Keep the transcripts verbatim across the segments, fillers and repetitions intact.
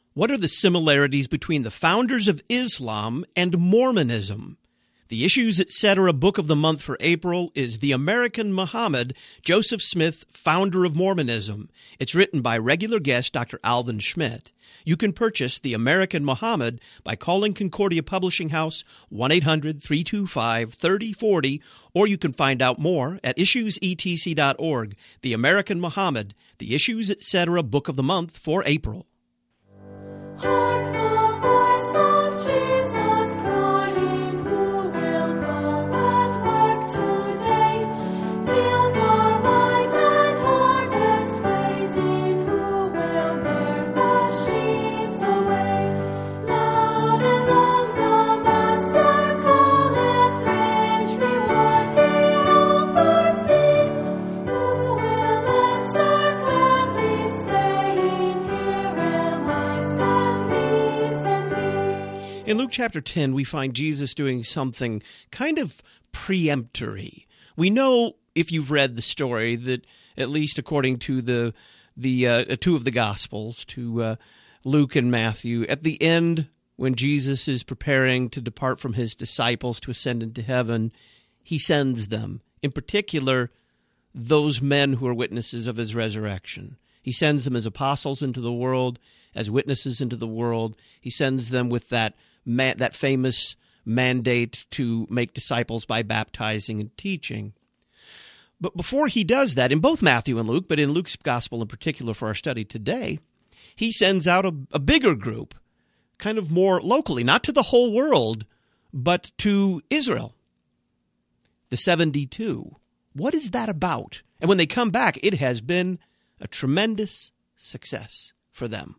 What are the similarities between the founders of Islam and Mormonism? The Issues, et cetera book of the month for April is The American Muhammad, Joseph Smith, Founder of Mormonism. It's written by regular guest Doctor Alvin Schmidt. You can purchase The American Muhammad by calling Concordia Publishing House one eight hundred three two five three zero four zero, or you can find out more at issues e t c dot org. The American Muhammad, The Issues, et cetera book of the month for April. Hark the voice of Jesus crying, who will go and work today? Fields are white and harvest waiting, who will bear the sheaves away? Loud and long the Master calleth, rich reward he offers thee. Who will answer gladly, saying, Here am I, send me, send me. In Luke chapter ten, we find Jesus doing something kind of preemptory. We know, if you've read the story, that at least according to the the uh, two of the Gospels, to uh, Luke and Matthew, at the end, when Jesus is preparing to depart from his disciples to ascend into heaven, he sends them, in particular, those men who are witnesses of his resurrection. He sends them as apostles into the world, as witnesses into the world. He sends them with that ma- that famous mandate to make disciples by baptizing and teaching. But before he does that, in both Matthew and Luke, but in Luke's gospel in particular for our study today, he sends out a, a bigger group, kind of more locally, not to the whole world, but to Israel. The seventy-two. What is that about? And when they come back, it has been a tremendous success for them,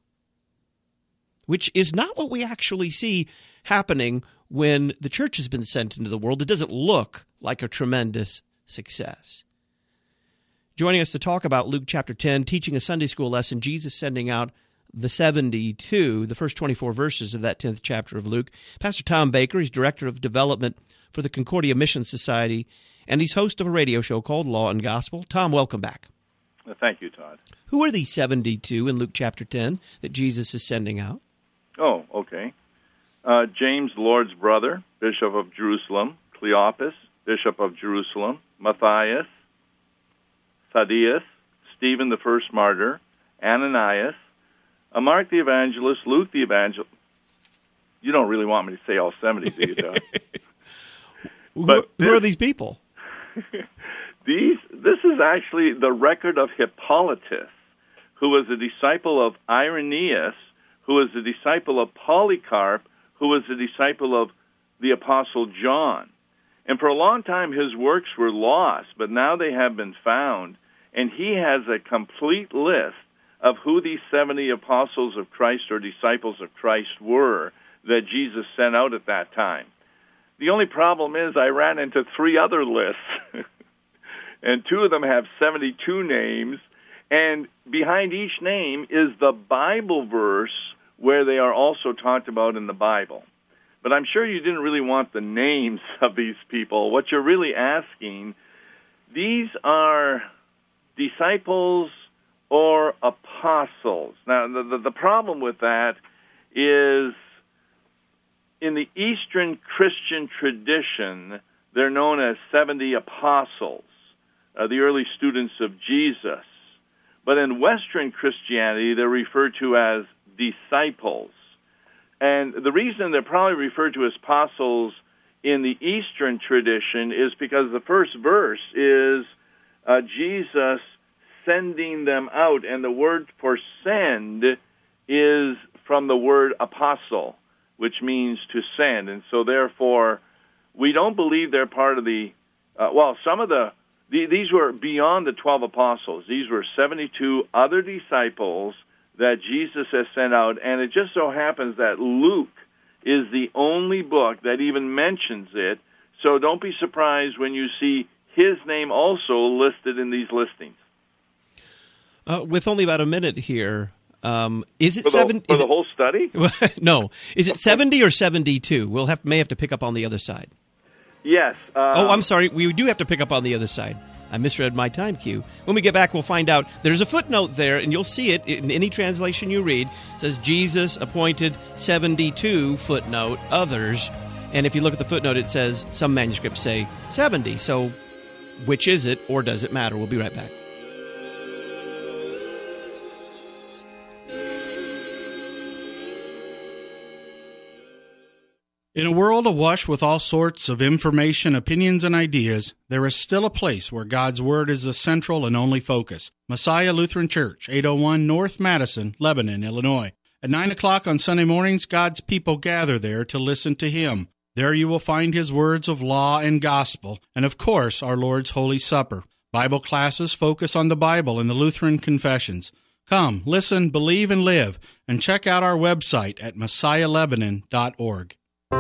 which is not what we actually see happening when the church has been sent into the world. It doesn't look like a tremendous success. Joining us to talk about Luke chapter ten, teaching a Sunday school lesson, Jesus sending out the seventy-two, the first twenty-four verses of that tenth chapter of Luke, Pastor Tom Baker. He's Director of Development for the Concordia Mission Society, and he's host of a radio show called Law and Gospel. Tom, welcome back. Well, thank you, Todd. Who are these seventy-two in Luke chapter ten that Jesus is sending out? Oh, okay. Uh, James, Lord's brother, Bishop of Jerusalem; Cleopas, Bishop of Jerusalem; Matthias, Thaddeus, Stephen the first martyr; Ananias, uh, Mark the evangelist; Luke the evangelist. You don't really want me to say all seventy, do you, Todd? Who, But who this- are these people? These, this is actually the record of Hippolytus, who was a disciple of Irenaeus, who was a disciple of Polycarp, who was a disciple of the Apostle John. And for a long time his works were lost, but now they have been found, and he has a complete list of who these seventy apostles of Christ or disciples of Christ were that Jesus sent out at that time. The only problem is I ran into three other lists, and two of them have seventy-two names, and behind each name is the Bible verse where they are also talked about in the Bible. But I'm sure you didn't really want the names of these people. What you're really asking, these are disciples or apostles. Now, the, the, the problem with that is in the Eastern Christian tradition, they're known as seventy apostles, uh, the early students of Jesus. But in Western Christianity, they're referred to as disciples. And the reason they're probably referred to as apostles in the Eastern tradition is because the first verse is uh, Jesus sending them out, and the word for send is from the word apostle, which means to send. And so therefore, we don't believe they're part of the, uh, well, some of the, the, these were beyond the twelve apostles. These were seventy-two other disciples that Jesus has sent out, and it just so happens that Luke is the only book that even mentions it, so don't be surprised when you see his name also listed in these listings. Uh, with only about a minute here, um, is it For the, seven? for is the it, whole study? no, is it seventy or seventy-two? We'll have may have to pick up on the other side. Yes. Um, oh, I'm sorry. We do have to pick up on the other side. I misread my time cue. When we get back, we'll find out there's a footnote there, and you'll see it in any translation you read. It says Jesus appointed seventy-two, footnote, others. And if you look at the footnote, it says some manuscripts say seventy. So which is it, or does it matter? We'll be right back. In a world awash with all sorts of information, opinions, and ideas, there is still a place where God's Word is the central and only focus. Messiah Lutheran Church, eight oh one North Madison, Lebanon, Illinois. At nine o'clock on Sunday mornings, God's people gather there to listen to Him. There you will find His words of law and gospel, and of course, our Lord's Holy Supper. Bible classes focus on the Bible and the Lutheran confessions. Come, listen, believe, and live, and check out our website at messiah lebanon dot org.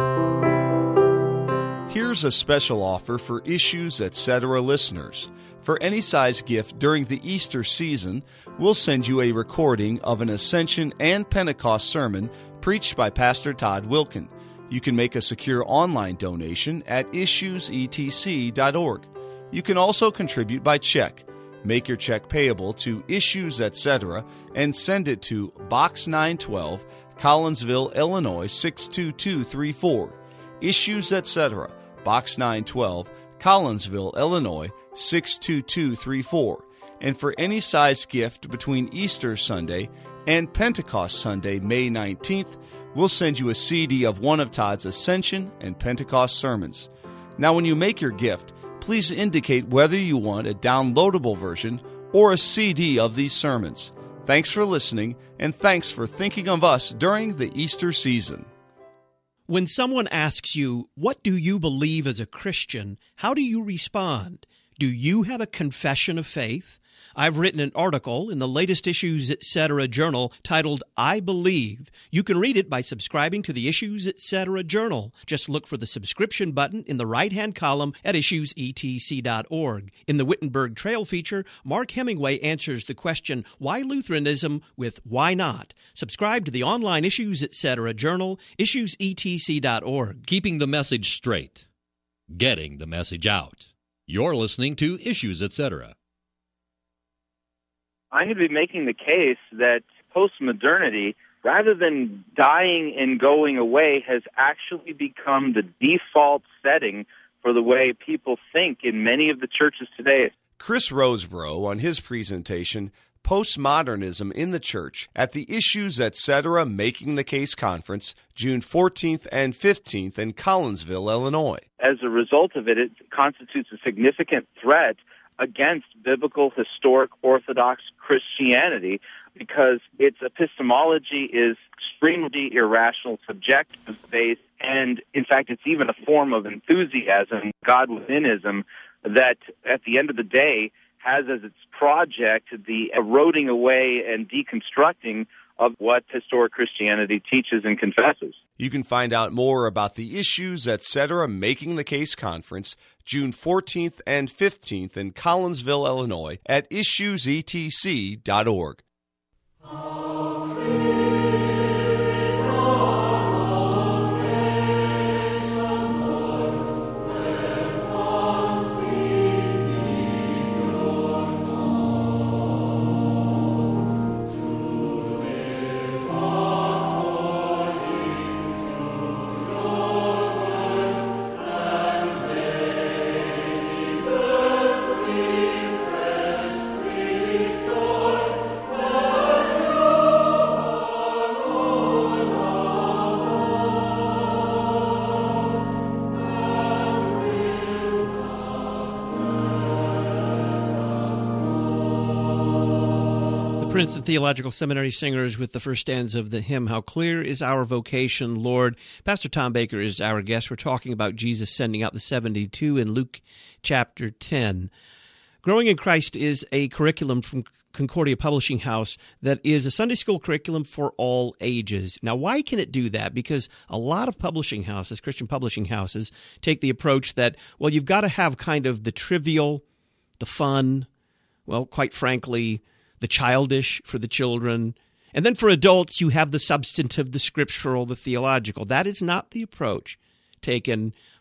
Here's a special offer for Issues Etc. listeners. For any size gift during the Easter season, we'll send you a recording of an Ascension and Pentecost sermon preached by Pastor Todd Wilkin. You can make a secure online donation at issues e t c dot org. You can also contribute by check. Make your check payable to Issues Etc. and send it to Box nine twelve, Collinsville, Illinois six two two three four. Issues Etc., Box nine twelve, Collinsville, Illinois six two two three four. And for any size gift between Easter Sunday and Pentecost Sunday, May nineteenth, we'll send you a C D of one of Todd's Ascension and Pentecost sermons. Now, when you make your gift, please indicate whether you want a downloadable version or a C D of these sermons. Thanks for listening, and thanks for thinking of us during the Easter season. When someone asks you, what do you believe as a Christian, how do you respond? Do you have a confession of faith? I've written an article in the latest Issues Etc. journal titled, I Believe. You can read it by subscribing to the Issues Etc. journal. Just look for the subscription button in the right-hand column at issues e t c dot org. In the Wittenberg Trail feature, Mark Hemingway answers the question, why Lutheranism, with why not? Subscribe to the online Issues Etc. journal, issues e t c dot org. Keeping the message straight. Getting the message out. You're listening to Issues Etc. I'm going to be making the case that postmodernity, rather than dying and going away, has actually become the default setting for the way people think in many of the churches today. Chris Rosebrough on his presentation, Postmodernism in the Church, at the Issues Etc. Making the Case Conference, June fourteenth and fifteenth in Collinsville, Illinois. As a result of it, it constitutes a significant threat against biblical, historic, Orthodox Christianity because its epistemology is extremely irrational, subjective-based, and, in fact, it's even a form of enthusiasm, God-withinism, that, at the end of the day, has as its project the eroding away and deconstructing of what historic Christianity teaches and confesses. You can find out more about the Issues Etc. Making the Case Conference, June fourteenth and fifteenth in Collinsville, Illinois, at issues e t c dot org. Princeton Theological Seminary singers with the first stanza of the hymn, How Clear is Our Vocation, Lord. Pastor Tom Baker is our guest. We're talking about Jesus sending out the seventy-two in Luke chapter ten. Growing in Christ is a curriculum from Concordia Publishing House that is a Sunday school curriculum for all ages. Now, why can it do that? Because a lot of publishing houses, Christian publishing houses, take the approach that, well, you've got to have kind of the trivial, the fun, well, quite frankly, the childish for the children. And then for adults, you have the substantive, the scriptural, the theological. That is not the approach taken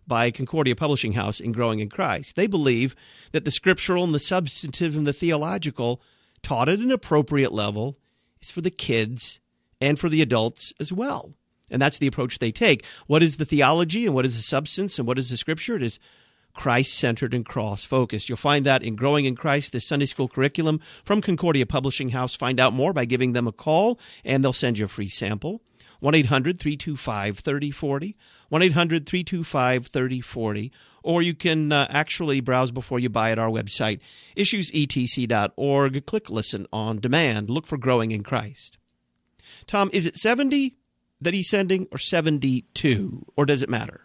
by Concordia Publishing House in Growing in Christ. They believe that the scriptural and the substantive and the theological, taught at an appropriate level, is for the kids and for the adults as well. And that's the approach they take. What is the theology and what is the substance and what is the scripture? It is Christ-centered and cross-focused. You'll find that in Growing in Christ, the Sunday school curriculum from Concordia Publishing House. Find out more by giving them a call, and they'll send you a free sample. one eight hundred three two five three oh four oh, one eight hundred three two five three oh four oh, or you can uh, actually browse before you buy at our website, issues e t c dot org. Click Listen on Demand. Look for Growing in Christ. Tom, is it seventy that he's sending or seventy-two, or does it matter?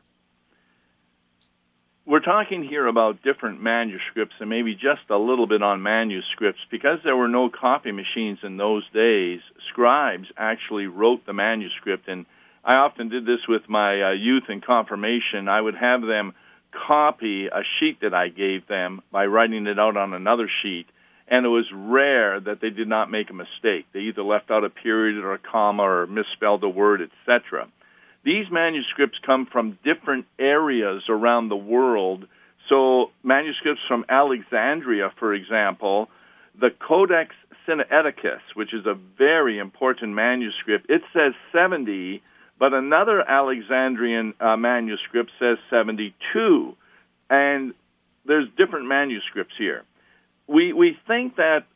We're talking here about different manuscripts and maybe just a little bit on manuscripts. Because there were no copy machines in those days, scribes actually wrote the manuscript. And I often did this with my uh, youth in confirmation. I would have them copy a sheet that I gave them by writing it out on another sheet. And it was rare that they did not make a mistake. They either left out a period or a comma or misspelled a word, et cetera. These manuscripts come from different areas around the world. So manuscripts from Alexandria, for example, the Codex Sinaiticus, which is a very important manuscript, it says seventy, but another Alexandrian uh, manuscript says seventy-two. And there's different manuscripts here. We we think that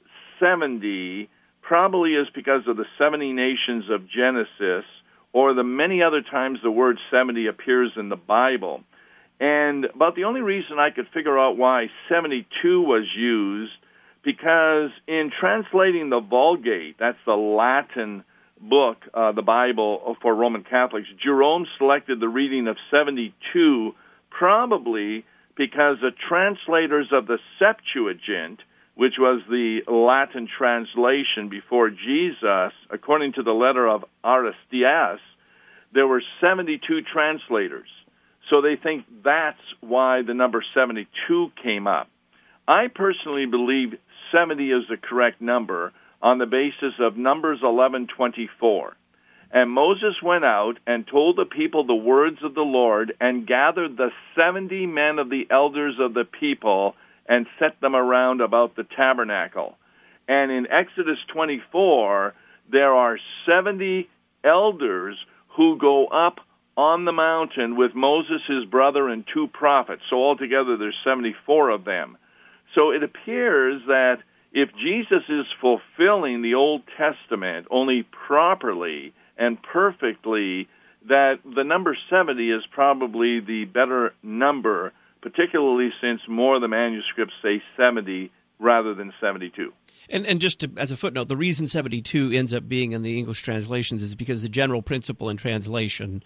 seventy probably is because of the seventy nations of Genesis, or the many other times the word seventy appears in the Bible. And about the only reason I could figure out why seventy-two was used, because in translating the Vulgate, that's the Latin book, uh, the Bible for Roman Catholics, Jerome selected the reading of seventy-two probably because the translators of the Septuagint, which was the Latin translation before Jesus, according to the letter of Aristeas, there were seventy-two translators. So they think that's why the number seventy-two came up. I personally believe seventy is the correct number on the basis of Numbers eleven twenty-four. And Moses went out and told the people the words of the Lord and gathered the seventy men of the elders of the people and set them around about the tabernacle. And in Exodus twenty-four, there are seventy elders who go up on the mountain with Moses, his brother, and two prophets. So altogether, there's seventy-four of them. So it appears that if Jesus is fulfilling the Old Testament only properly and perfectly, that the number seventy is probably the better number, particularly since more of the manuscripts say seventy rather than seventy-two. And and just to, as a footnote, the reason seventy-two ends up being in the English translations is because the general principle in translation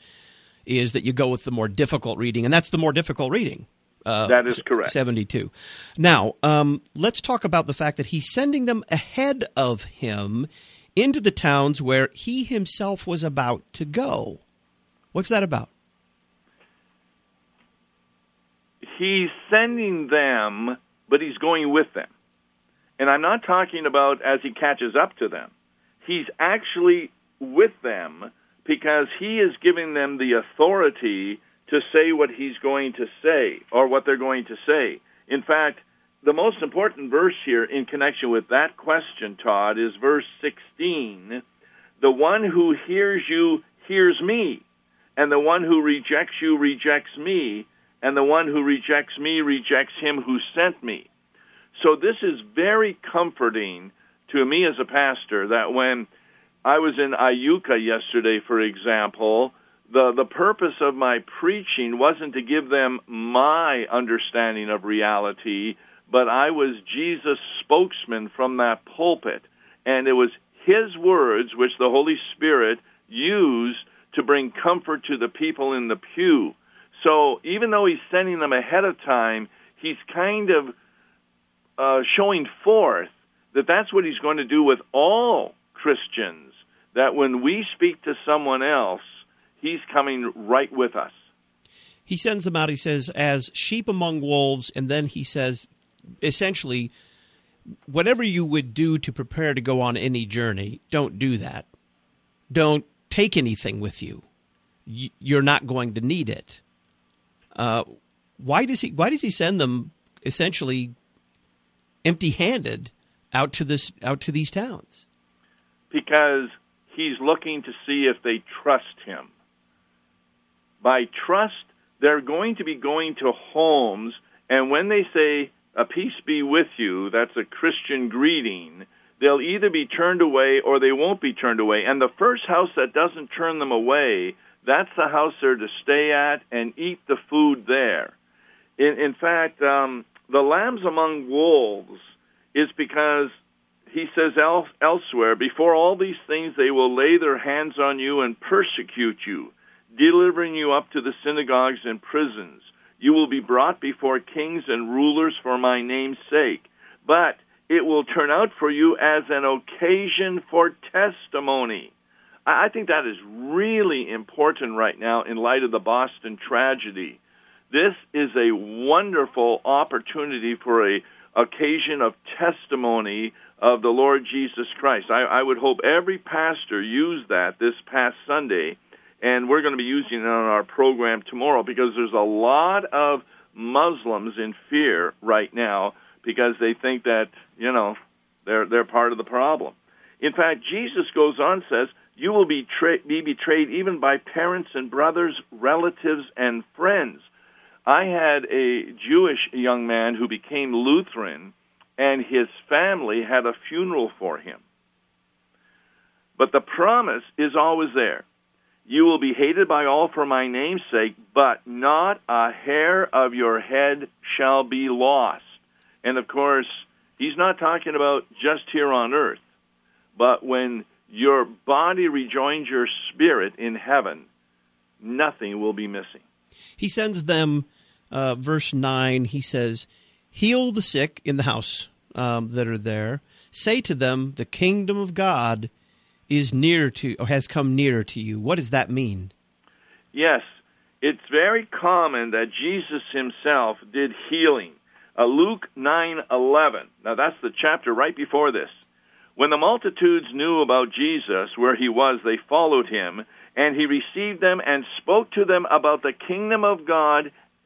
is that you go with the more difficult reading, and that's the more difficult reading. Uh, that is correct. seventy-two. Now, um, let's talk about the fact that he's sending them ahead of him into the towns where he himself was about to go. What's that about? He's sending them, but he's going with them. And I'm not talking about as he catches up to them. He's actually with them because he is giving them the authority to say what he's going to say or what they're going to say. In fact, the most important verse here in connection with that question, Todd, is verse sixteen. The one who hears you hears me, and the one who rejects you rejects me, and the one who rejects me rejects him who sent me. So this is very comforting to me as a pastor, that when I was in Iuka yesterday, for example, the, the purpose of my preaching wasn't to give them my understanding of reality, but I was Jesus' spokesman from that pulpit. And it was his words which the Holy Spirit used to bring comfort to the people in the pew. So even though he's sending them ahead of time, he's kind of uh, showing forth that that's what he's going to do with all Christians, that when we speak to someone else, he's coming right with us. He sends them out, he says, as sheep among wolves, and then he says, essentially, whatever you would do to prepare to go on any journey, don't do that. Don't take anything with you. You're not going to need it. Uh, why does he? Why does he send them essentially empty-handed out to this out to these towns? Because he's looking to see if they trust him. By trust, they're going to be going to homes, and when they say, "A peace be with you," that's a Christian greeting, they'll either be turned away or they won't be turned away. And the first house that doesn't turn them away, that's the house they're to stay at and eat the food there. In, in fact, um, the lambs among wolves is because he says else, elsewhere, "Before all these things they will lay their hands on you and persecute you, delivering you up to the synagogues and prisons. You will be brought before kings and rulers for my name's sake. But it will turn out for you as an occasion for testimony." I think that is really important right now in light of the Boston tragedy. This is a wonderful opportunity for a occasion of testimony of the Lord Jesus Christ. I, I would hope every pastor used that this past Sunday, and we're going to be using it on our program tomorrow, because there's a lot of Muslims in fear right now because they think that, you know, they're they're part of the problem. In fact, Jesus goes on and says, "You will be, tra- be betrayed even by parents and brothers, relatives, and friends." I had a Jewish young man who became Lutheran, and his family had a funeral for him. But the promise is always there. "You will be hated by all for my name's sake, but not a hair of your head shall be lost." And of course, he's not talking about just here on earth, but when your body rejoins your spirit in heaven, nothing will be missing. He sends them, uh, verse nine, he says, "Heal the sick in the house um, that are there. Say to them, the kingdom of God is near to, or has come nearer to you." What does that mean? Yes, it's very common that Jesus himself did healing. Uh, Luke nine eleven. Now that's the chapter right before this. "When the multitudes knew about Jesus, where he was, they followed him, and he received them and spoke to them about the kingdom of God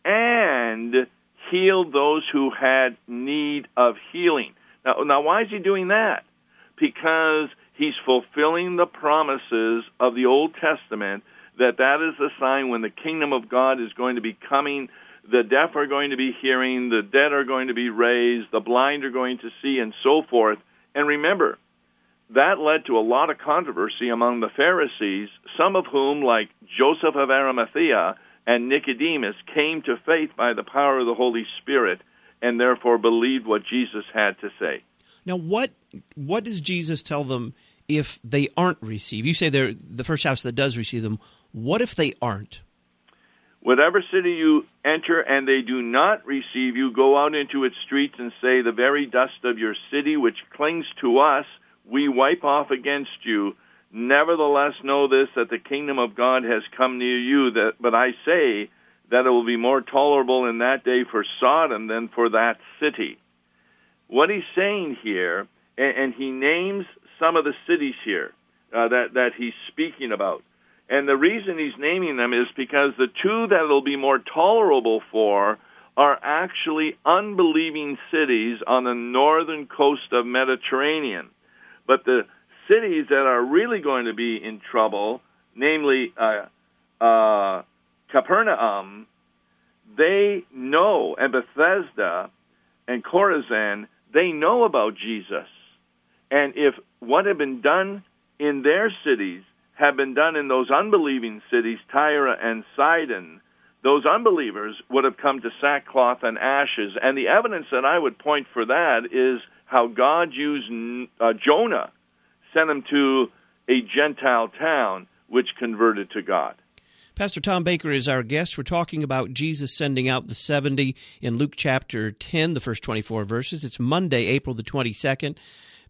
and healed those who had need of healing." Now, now why is he doing that? Because he's fulfilling the promises of the Old Testament, that that is the sign when the kingdom of God is going to be coming. The deaf are going to be hearing, the dead are going to be raised, the blind are going to see, and so forth. And remember, that led to a lot of controversy among the Pharisees, some of whom, like Joseph of Arimathea and Nicodemus, came to faith by the power of the Holy Spirit and therefore believed what Jesus had to say. Now, what what does Jesus tell them if they aren't received? You say they're the first house that does receive them. What if they aren't? "Whatever city you enter and they do not receive you, go out into its streets and say, the very dust of your city, which clings to us, we wipe off against you. Nevertheless, know this, that the kingdom of God has come near you. That, but I say that it will be more tolerable in that day for Sodom than for that city." What he's saying here, and, and he names some of the cities here uh, that, that he's speaking about. And the reason he's naming them is because the two that it'll be more tolerable for are actually unbelieving cities on the northern coast of Mediterranean. But the cities that are really going to be in trouble, namely uh, uh, Capernaum, they know, and Bethesda and Chorazin, they know about Jesus. And if what had been done in their cities had been done in those unbelieving cities, Tyre and Sidon, those unbelievers would have come to sackcloth and ashes. And the evidence that I would point for that is how God used uh, Jonah, sent him to a Gentile town, which converted to God. Pastor Tom Baker is our guest. We're talking about Jesus sending out the seventy in Luke chapter ten, the first twenty-four verses. It's Monday, April the twenty-second.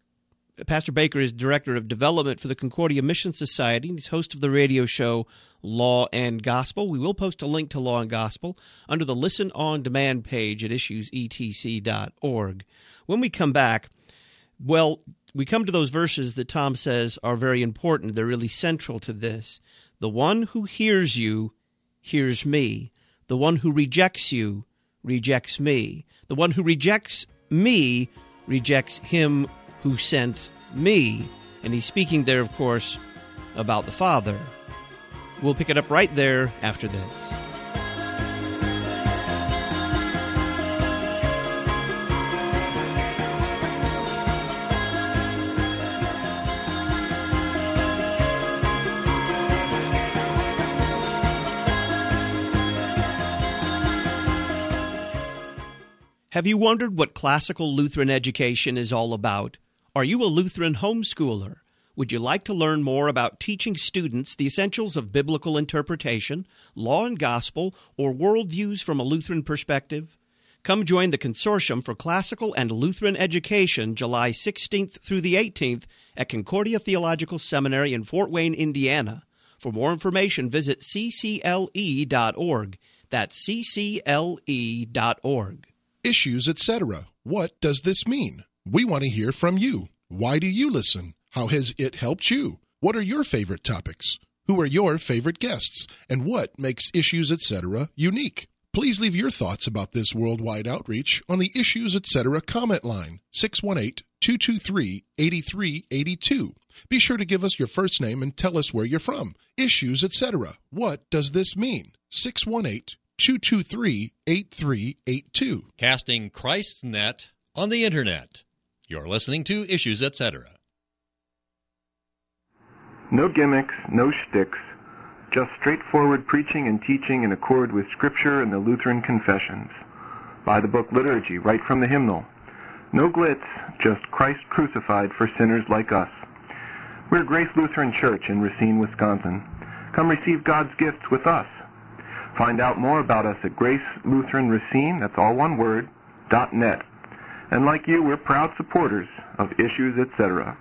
Pastor Baker is Director of Development for the Concordia Mission Society. He's host of the radio show Law and Gospel. We will post a link to Law and Gospel under the Listen On Demand page at issues e t c dot org. When we come back, well, we come to those verses that Tom says are very important. They're really central to this. The one who hears you hears me. The one who rejects you rejects me. The one who rejects me rejects him who sent me. And he's speaking there, of course, about the Father. We'll pick it up right there after this. Have you wondered what classical Lutheran education is all about? Are you a Lutheran homeschooler? Would you like to learn more about teaching students the essentials of biblical interpretation, law and gospel, or worldviews from a Lutheran perspective? Come join the Consortium for Classical and Lutheran Education July sixteenth through the eighteenth at Concordia Theological Seminary in Fort Wayne, Indiana. For more information, visit c c l e dot org. That's c c l e dot org. Issues, et cetera. What does this mean? We want to hear from you. Why do you listen? How has it helped you? What are your favorite topics? Who are your favorite guests? And what makes Issues, et cetera unique? Please leave your thoughts about this worldwide outreach on the Issues, et cetera comment line, six one eight, two two three, eight three eight two. Be sure to give us your first name and tell us where you're from. Issues, et cetera. What does this mean? six one eight, two two three, eight three eight two. Casting Christ's net on the Internet. You're listening to Issues, et cetera. No gimmicks, no shticks, just straightforward preaching and teaching in accord with Scripture and the Lutheran confessions. By the book Liturgy, right from the hymnal. No glitz, just Christ crucified for sinners like us. We're Grace Lutheran Church in Racine, Wisconsin. Come receive God's gifts with us. Find out more about us at Grace Lutheran Racine, that's all one word, dot net. And like you, we're proud supporters of Issues, et cetera.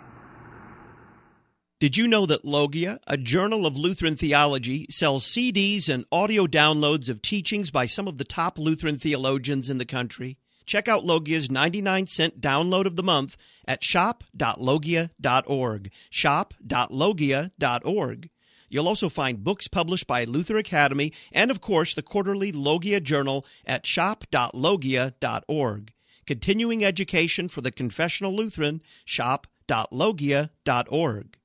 Did you know that Logia, a journal of Lutheran theology, sells C Ds and audio downloads of teachings by some of the top Lutheran theologians in the country? Check out Logia's ninety-nine cent download of the month at shop dot logia dot org, shop dot logia dot org. You'll also find books published by Luther Academy and, of course, the quarterly Logia Journal at shop dot logia dot org. Continuing education for the confessional Lutheran, shop dot logia dot org.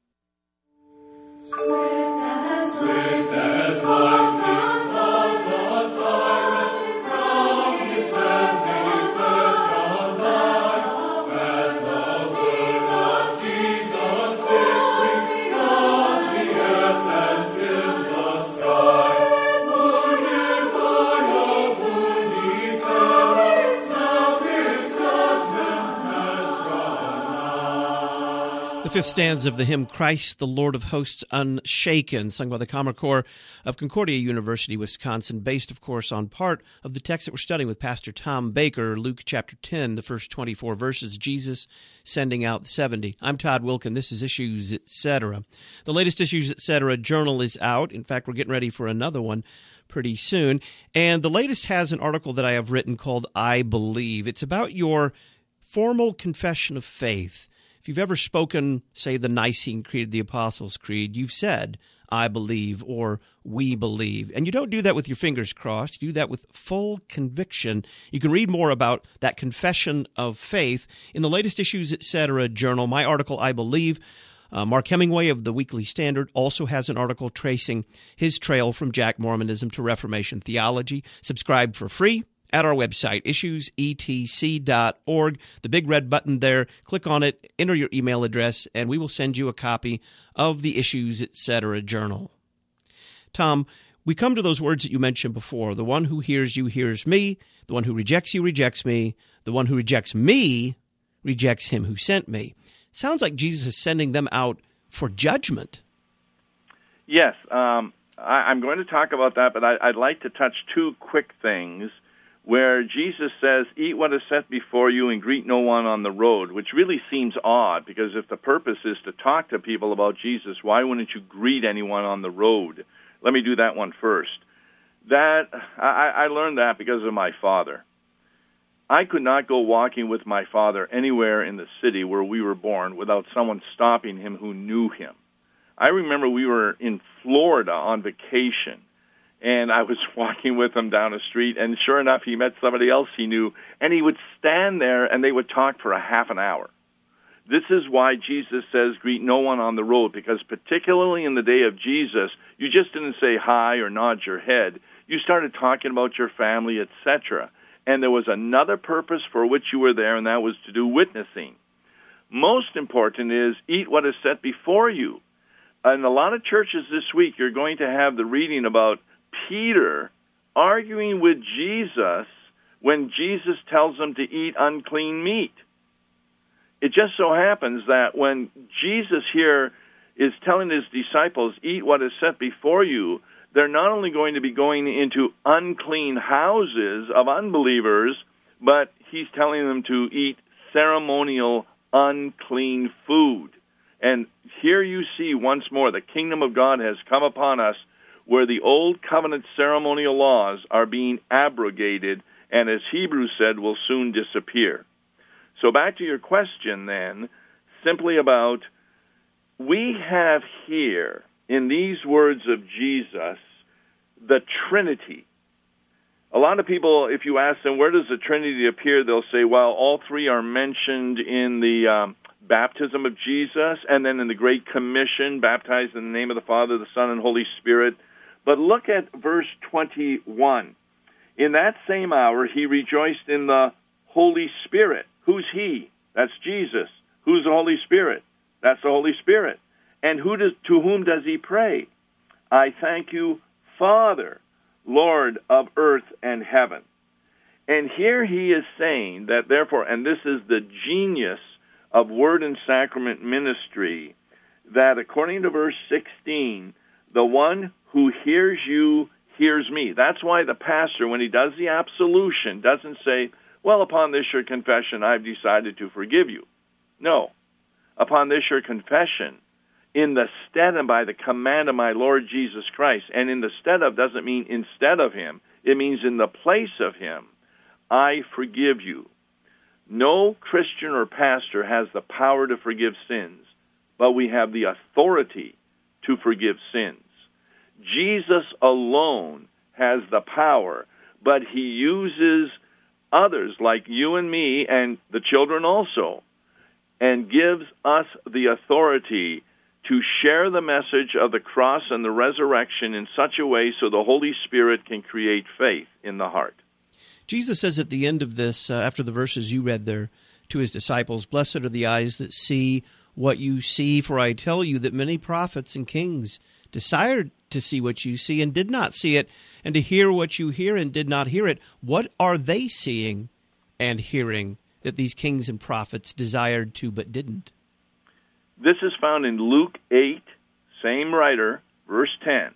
Swift as swift as lightning, toss the tyrant from his tempting perch on high. As though Jesus, Jesus, victory fills the earth and fills the sky. Wounded loyal to the terror, now his judgment has gone nigh. The fifth stanza of the hymn, Christ, the Lord of Hosts Unshaken, sung by the Common Core of Concordia University, Wisconsin, based, of course, on part of the text that we're studying with Pastor Tom Baker, Luke chapter ten, the first twenty-four verses, Jesus sending out the seventy. I'm Todd Wilkin. This is Issues, et cetera. The latest Issues, et cetera journal is out. In fact, we're getting ready for another one pretty soon. And the latest has an article that I have written called I Believe. It's about your formal confession of faith. If you've ever spoken, say, the Nicene Creed, the Apostles' Creed, you've said, I believe, or we believe. And you don't do that with your fingers crossed. You do that with full conviction. You can read more about that confession of faith in the latest Issues, et cetera journal. My article, I Believe. Uh, Mark Hemingway of the Weekly Standard also has an article tracing his trail from Jack Mormonism to Reformation theology. Subscribe for free at our website, issues e t c dot org. The big red button there, click on it, enter your email address, and we will send you a copy of the Issues, et cetera journal. Tom, we come to those words that you mentioned before. The one who hears you hears me. The one who rejects you rejects me. The one who rejects me rejects him who sent me. Sounds like Jesus is sending them out for judgment. Yes, um, I, I'm going to talk about that, but I, I'd like to touch two quick things where Jesus says, eat what is set before you and greet no one on the road, which really seems odd, because if the purpose is to talk to people about Jesus, why wouldn't you greet anyone on the road? Let me do that one first. That I, I learned that because of my father. I could not go walking with my father anywhere in the city where we were born without someone stopping him who knew him. I remember we were in Florida on vacation, And I was walking with him down the street, and sure enough, he met somebody else he knew, and he would stand there, and they would talk for a half an hour. This is why Jesus says, greet no one on the road, because particularly in the day of Jesus, you just didn't say hi or nod your head. You started talking about your family, et cetera. And there was another purpose for which you were there, and that was to do witnessing. Most important is eat what is set before you. In a lot of churches this week, you're going to have the reading about Peter arguing with Jesus when Jesus tells him to eat unclean meat. It just so happens that when Jesus here is telling his disciples, eat what is set before you, they're not only going to be going into unclean houses of unbelievers, but he's telling them to eat ceremonial unclean food. And here you see once more the kingdom of God has come upon us, where the old covenant ceremonial laws are being abrogated, and as Hebrews said, will soon disappear. So back to your question then, simply about, we have here, in these words of Jesus, the Trinity. A lot of people, if you ask them, where does the Trinity appear, they'll say, well, all three are mentioned in the um, baptism of Jesus, and then in the Great Commission, baptized in the name of the Father, the Son, and Holy Spirit. But look at verse twenty-one. In that same hour, he rejoiced in the Holy Spirit. Who's he? That's Jesus. Who's the Holy Spirit? That's the Holy Spirit. And who does, to whom does he pray? I thank you, Father, Lord of earth and heaven. And here he is saying that, therefore, and this is the genius of word and sacrament ministry, that according to verse sixteen, the one who hears you hears me. That's why the pastor, when he does the absolution, doesn't say, well, upon this your confession, I've decided to forgive you. No. Upon this your confession, in the stead and by the command of my Lord Jesus Christ, and in the stead of doesn't mean instead of him, it means in the place of him, I forgive you. No Christian or pastor has the power to forgive sins, but we have the authority to forgive sins. Jesus alone has the power, but he uses others like you and me and the children also, and gives us the authority to share the message of the cross and the resurrection in such a way so the Holy Spirit can create faith in the heart. Jesus says at the end of this, uh, after the verses you read there, to his disciples, blessed are the eyes that see what you see, for I tell you that many prophets and kings desired to see what you see and did not see it, and to hear what you hear and did not hear it. What are they seeing and hearing that these kings and prophets desired to but didn't? This is found in Luke eight, same writer, verse ten.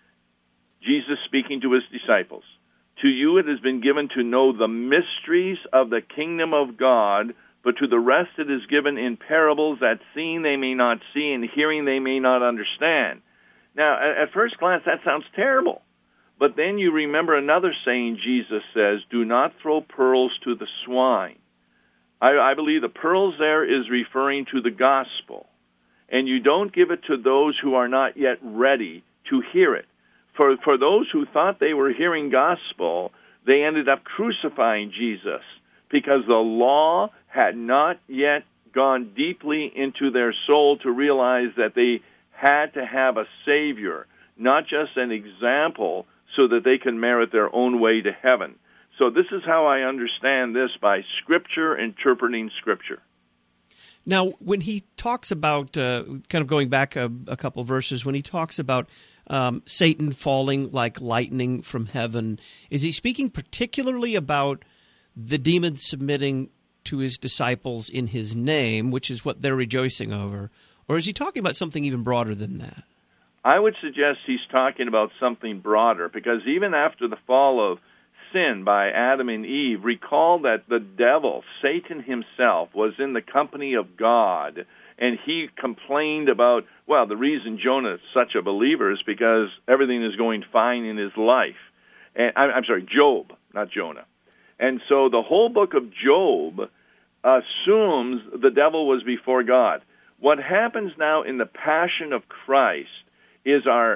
Jesus speaking to his disciples. To you it has been given to know the mysteries of the kingdom of God, but to the rest it is given in parables, that seeing they may not see and hearing they may not understand. Now, at first glance, that sounds terrible. But then you remember another saying Jesus says, do not throw pearls to the swine. I, I believe the pearls there is referring to the gospel. And you don't give it to those who are not yet ready to hear it. For, for those who thought they were hearing gospel, they ended up crucifying Jesus because the law had not yet gone deeply into their soul to realize that they had to have a Savior, not just an example, so that they can merit their own way to heaven. So this is how I understand this, by Scripture interpreting Scripture. Now, when he talks about, uh, kind of going back a, a couple verses, when he talks about um, Satan falling like lightning from heaven, is he speaking particularly about the demons submitting to his disciples in his name, which is what they're rejoicing over? Or is he talking about something even broader than that? I would suggest he's talking about something broader, because even after the fall of sin by Adam and Eve, recall that the devil, Satan himself, was in the company of God, and he complained about, well, the reason Jonah is such a believer is because everything is going fine in his life. And I'm sorry, Job, not Jonah. And so the whole book of Job assumes the devil was before God. What happens now in the Passion of Christ is our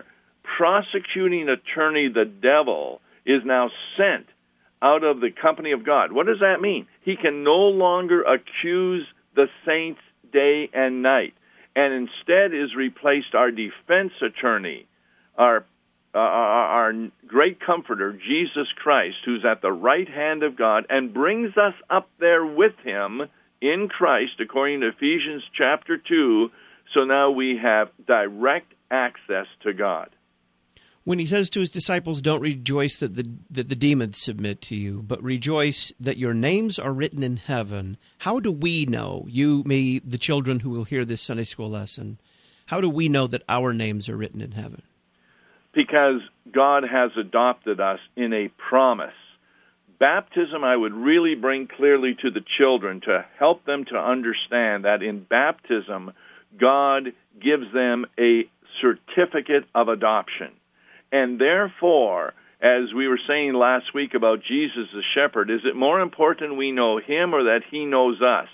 prosecuting attorney, the devil, is now sent out of the company of God. What does that mean? He can no longer accuse the saints day and night, and instead is replaced our defense attorney, our uh, our great comforter, Jesus Christ, who's at the right hand of God and brings us up there with him in Christ, according to Ephesians chapter two. So now we have direct access to God. When he says to his disciples, don't rejoice that the, that the demons submit to you, but rejoice that your names are written in heaven, how do we know, you, me, the children who will hear this Sunday school lesson, how do we know that our names are written in heaven? Because God has adopted us in a promise. Baptism, I would really bring clearly to the children to help them to understand that in baptism, God gives them a certificate of adoption. And therefore, as we were saying last week about Jesus the shepherd, is it more important we know him or that he knows us?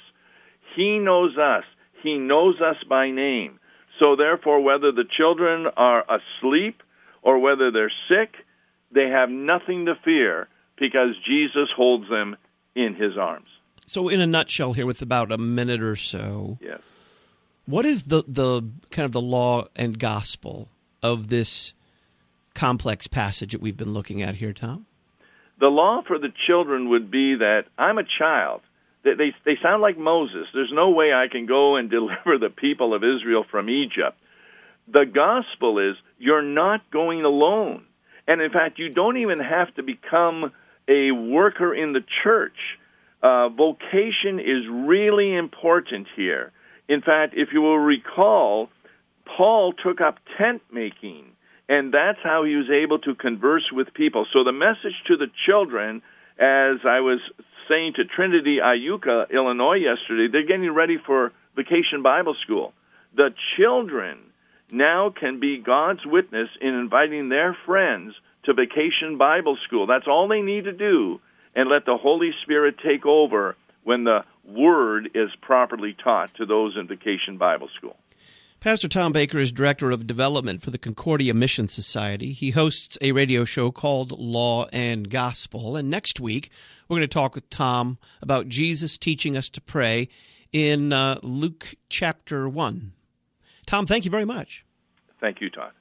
He knows us. He knows us by name. So therefore, whether the children are asleep or whether they're sick, they have nothing to fear because Jesus holds them in his arms. So in a nutshell here, with about a minute or so, yes. What is the, the kind of the law and gospel of this complex passage that we've been looking at here, Tom? The law for the children would be that I'm a child. They, they, they sound like Moses. There's no way I can go and deliver the people of Israel from Egypt. The gospel is you're not going alone. And in fact, you don't even have to become a worker in the church. Uh, vocation is really important here. In fact, if you will recall, Paul took up tent making, and that's how he was able to converse with people. So the message to the children, as I was saying to Trinity, Iuka, Illinois yesterday, they're getting ready for Vacation Bible School. The children now can be God's witness in inviting their friends to Vacation Bible School. That's all they need to do, and let the Holy Spirit take over when the Word is properly taught to those in Vacation Bible School. Pastor Tom Baker is Director of Development for the Concordia Mission Society. He hosts a radio show called Law and Gospel. And next week, we're going to talk with Tom about Jesus teaching us to pray in uh, Luke chapter one. Tom, thank you very much. Thank you, Todd.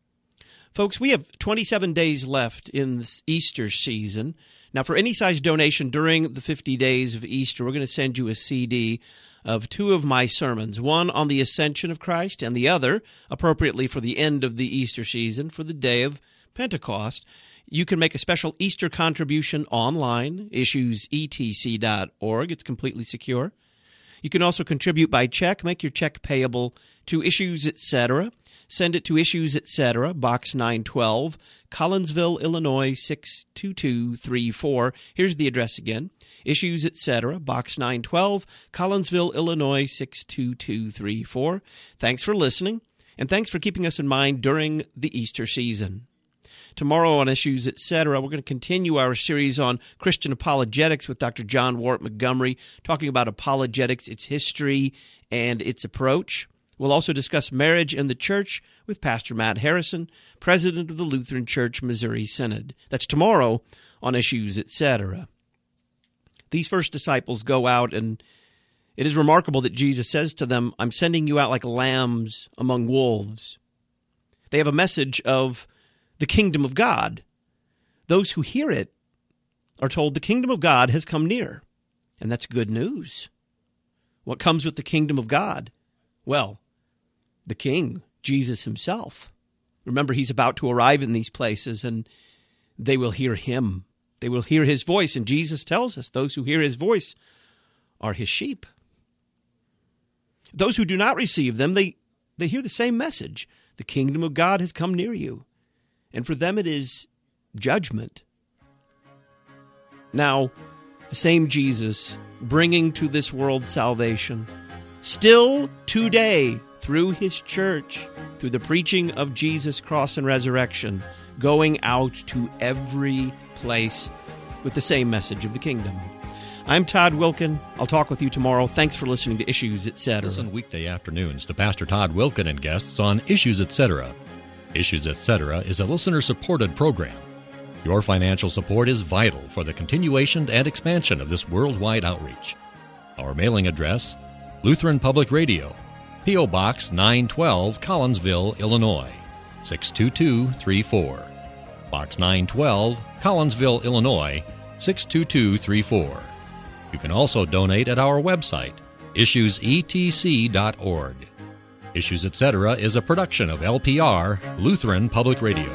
Folks, we have twenty-seven days left in this Easter season. Now, for any size donation during the fifty days of Easter, we're going to send you a C D of two of my sermons, one on the ascension of Christ and the other, appropriately for the end of the Easter season, for the day of Pentecost. You can make a special Easter contribution online, issues e t c dot org. It's completely secure. You can also contribute by check. Make your check payable to Issues, et cetera. Send it to Issues, et cetera, Box nine twelve, Collinsville, Illinois, six two two three four. Here's the address again. Issues, et cetera, Box nine twelve, Collinsville, Illinois, six two two three four. Thanks for listening, and thanks for keeping us in mind during the Easter season. Tomorrow on Issues, et cetera, we're going to continue our series on Christian apologetics with Doctor John Warwick Montgomery, talking about apologetics, its history, and its approach. We'll also discuss marriage in the church with Pastor Matt Harrison, president of the Lutheran Church Missouri Synod. That's tomorrow on Issues, et cetera. These first disciples go out, and it is remarkable that Jesus says to them, I'm sending you out like lambs among wolves. They have a message of the kingdom of God. Those who hear it are told the kingdom of God has come near, and that's good news. What comes with the kingdom of God? Well, the King, Jesus himself. Remember, he's about to arrive in these places, and they will hear him. They will hear his voice, and Jesus tells us those who hear his voice are his sheep. Those who do not receive them, they, they hear the same message. The kingdom of God has come near you, and for them it is judgment. Now, the same Jesus bringing to this world salvation, still today, through his church, through the preaching of Jesus' cross and resurrection, going out to every place with the same message of the kingdom. I'm Todd Wilkin. I'll talk with you tomorrow. Thanks for listening to Issues, et cetera. Listen weekday afternoons to Pastor Todd Wilkin and guests on Issues, et cetera. Issues et cetera is a listener-supported program. Your financial support is vital for the continuation and expansion of this worldwide outreach. Our mailing address, Lutheran Public Radio, P O. Box nine twelve, Collinsville, Illinois, six two two three four. Box nine twelve, Collinsville, Illinois, six two two three four. You can also donate at our website, issues e t c dot org. Issues et cetera is a production of L P R, Lutheran Public Radio.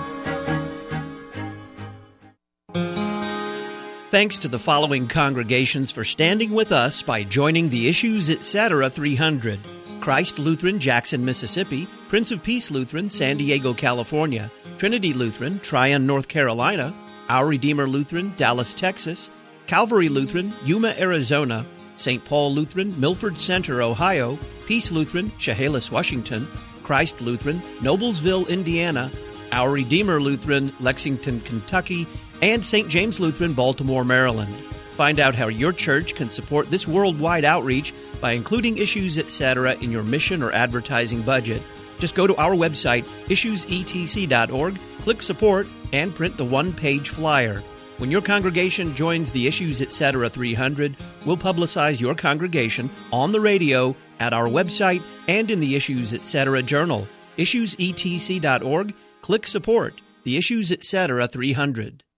Thanks to the following congregations for standing with us by joining the Issues et cetera three hundred. Christ Lutheran, Jackson, Mississippi; Prince of Peace Lutheran, San Diego, California; Trinity Lutheran, Tryon, North Carolina; Our Redeemer Lutheran, Dallas, Texas; Calvary Lutheran, Yuma, Arizona; Saint Paul Lutheran, Milford Center, Ohio; Peace Lutheran, Chehalis, Washington; Christ Lutheran, Noblesville, Indiana; Our Redeemer Lutheran, Lexington, Kentucky; and Saint James Lutheran, Baltimore, Maryland. Find out how your church can support this worldwide outreach by including Issues et cetera in your mission or advertising budget. Just go to our website, issues e t c dot org, click Support, and print the one-page flyer. When your congregation joins the Issues et cetera three hundred, we'll publicize your congregation on the radio, at our website, and in the Issues et cetera journal. issues e t c dot org, click Support, the Issues et cetera three hundred.